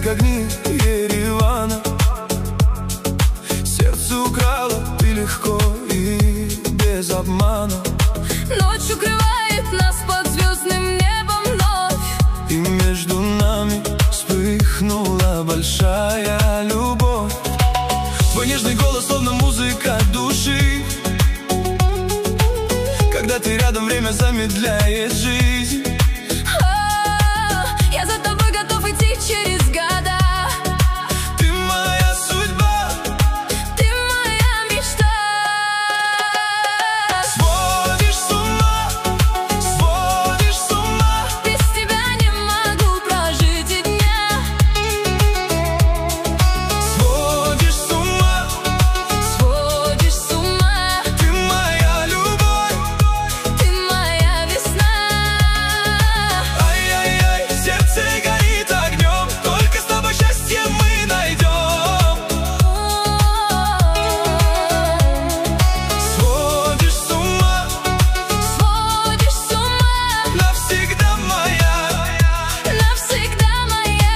как огни Еревана. Сердце украла ты легко и без обмана. Ночь укрывает нас под звездным небом вновь, и между нами вспыхнула большая любовь. Твой нежный голос словно музыка души. Когда ты рядом, время замедляет жизнь. Я за тобой готов идти через года. Ты моя судьба, ты моя мечта. Сводишь с ума, сводишь с ума. Без тебя не могу прожить и дня. Сводишь с ума, сводишь с ума. ты моя любовь, ты моя весна. ай-яй-яй, сердце горит огнем. Только с тобой счастье мы найдем. Сводишь с ума, Сводишь с ума. навсегда моя. Навсегда моя.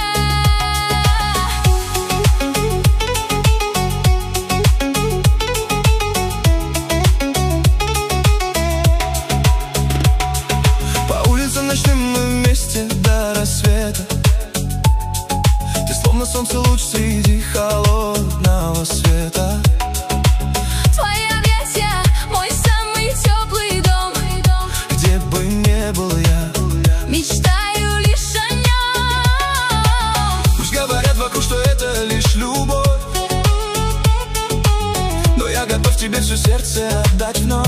По улицам ночным мы вместе до рассвета. Ты словно солнце, луч среди холодного света. Твои объятия — мой самый теплый дом. Где бы не был я, Мечтаю лишь о нем. пусть говорят вокруг, что это лишь любовь, но я готов тебе все сердце отдать вновь.